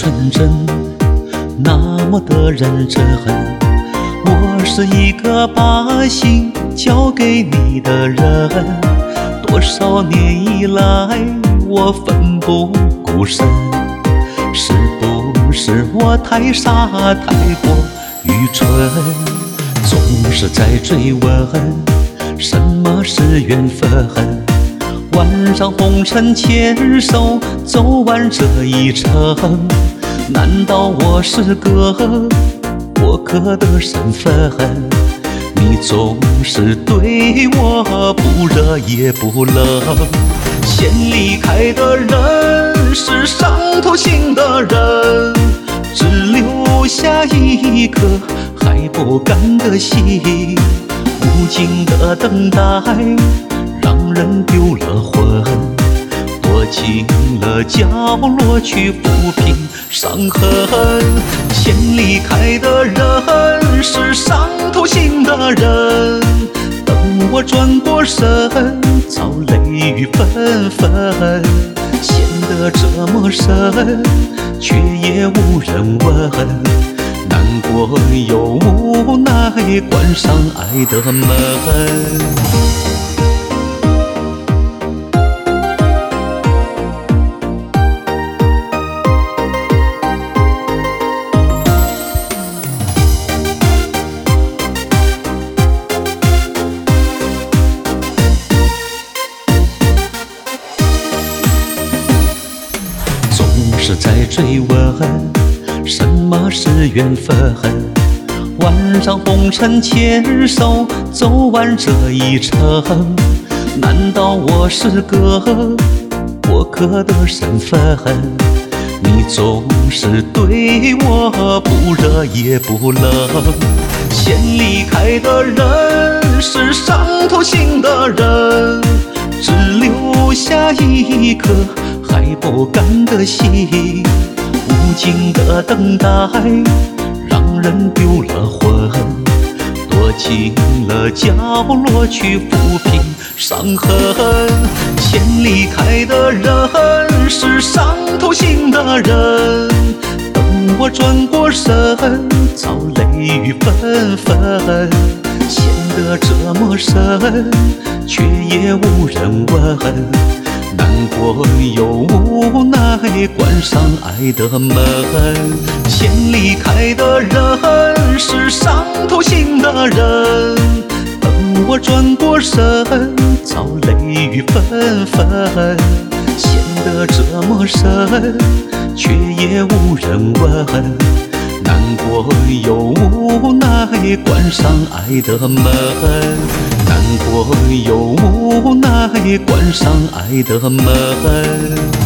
纯真，那么的认真。我是一个把心交给你的人，多少年以来我奋不顾身，是不是我太傻太过愚蠢？总是在追问什么是缘分，晚上红尘牵手走完这一程，难道我是个过客的身份？你总是对我不热也不冷，先离开的人是伤透心的人，只留下一颗还不甘的心，无尽的等待让人丢了魂，躲进了角落去抚平伤痕。先离开的人是伤透心的人，等我转过身，早泪雨纷纷，陷得这么深，却也无人问，难过又无奈，关上爱的门。是在追问什么是缘分，晚上红尘牵手走完这一程，难道我是个过客的身份？你总是对我不热也不冷，先离开的人是伤透心的人，只留下一颗还不甘的心，无尽的等待让人丢了魂，躲进了角落去抚平伤痕。先离开的人是伤透心的人，等我转过身，早泪雨纷纷，陷得这么深，却也无人问，难过又无奈，关上爱的门。先离开的人是伤透心的人，等我转过身，早泪雨纷纷，陷得这么深，却也无人问，难过又无奈，关上爱的门。难过又无奈，关上爱的门。